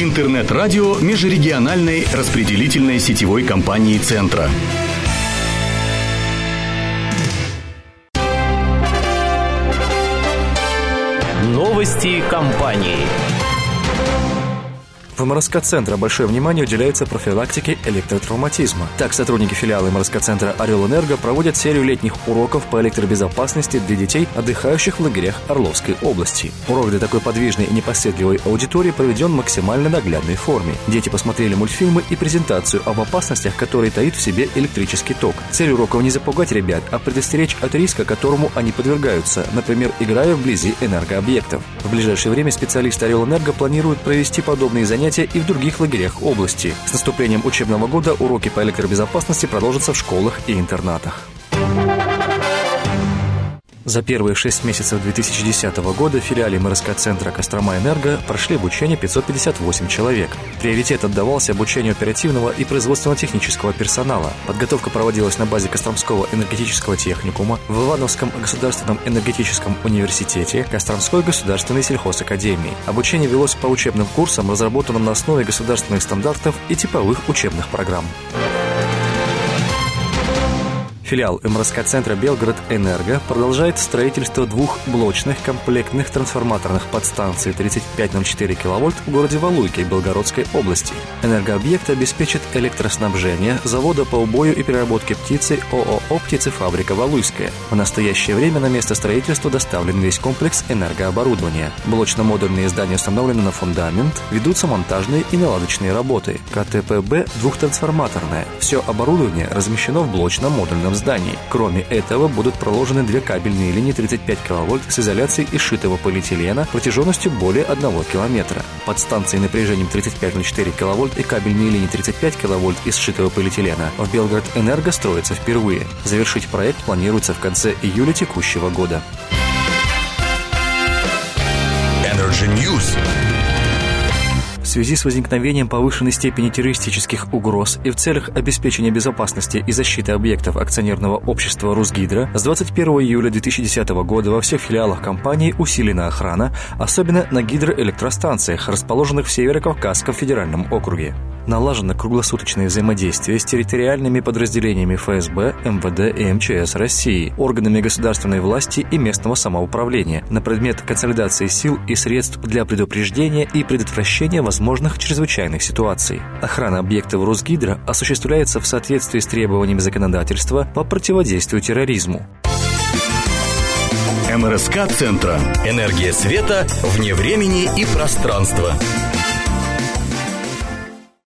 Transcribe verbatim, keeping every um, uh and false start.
Интернет-радио межрегиональной распределительной сетевой компании «Центра». Новости компании. В эм эр эс ка-центра большое внимание уделяется профилактике электротравматизма. Так, сотрудники филиала эм эр эс ка-центра «Орел-Энерго» проводят серию летних уроков по электробезопасности для детей, отдыхающих в лагерях Орловской области. Урок для такой подвижной и непоседливой аудитории проведен в максимально наглядной форме. Дети посмотрели мультфильмы и презентацию об опасностях, которые таит в себе электрический ток. Цель уроков не запугать ребят, а предостеречь от риска, которому они подвергаются, например, играя вблизи энергообъектов. В ближайшее время специалисты «Орел-Энерго» планируют провести подобные занятия и в других лагерях области. С наступлением учебного года уроки по электробезопасности продолжатся в школах и интернатах. За первые шесть месяцев две тысячи десятого года в филиале эм эр эс ка-центра «Кострома-Энерго» прошли обучение пятьсот пятьдесят восемь человек. Приоритет отдавался обучению оперативного и производственно-технического персонала. Подготовка проводилась на базе Костромского энергетического техникума, в Ивановском государственном энергетическом университете, Костромской государственной сельхозакадемии. Обучение велось по учебным курсам, разработанным на основе государственных стандартов и типовых учебных программ. Филиал эм эр эс ка-центра «Белгород-Энерго» продолжает строительство двух блочных комплектных трансформаторных подстанций тридцать пять ноль четыре киловольт в городе Валуйки Белгородской области. Энергообъект обеспечит электроснабжение завода по убою и переработке птицы ООО «Птицефабрика Валуйская». В настоящее время на место строительства доставлен весь комплекс энергооборудования. Блочно-модульные здания установлены на фундамент, ведутся монтажные и наладочные работы. ка тэ пэ бэ двухтрансформаторное. Все оборудование размещено в блочно-модульном здании. Кроме этого, будут проложены две кабельные линии тридцать пять киловольт с изоляцией из сшитого полиэтилена протяженностью более одного километра. Подстанции напряжением тридцать пять ноль четыре киловольт и кабельные линии тридцать пять киловольт из сшитого полиэтилена в Белгород-Энерго строятся впервые. Завершить проект планируется в конце июля текущего года. Energy News. В связи с возникновением повышенной степени террористических угроз и в целях обеспечения безопасности и защиты объектов акционерного общества «Русгидро» с двадцать первого июля две тысячи десятого года во всех филиалах компании усилена охрана, особенно на гидроэлектростанциях, расположенных в Северо-Кавказском федеральном округе. Налажено круглосуточное взаимодействие с территориальными подразделениями эф эс бэ, эм вэ дэ и эм че эс России, органами государственной власти и местного самоуправления на предмет консолидации сил и средств для предупреждения и предотвращения возможных чрезвычайных ситуаций. Охрана объектов «Русгидро» осуществляется в соответствии с требованиями законодательства по противодействию терроризму. эм эр эс ка-центра. Энергия света вне времени и пространства.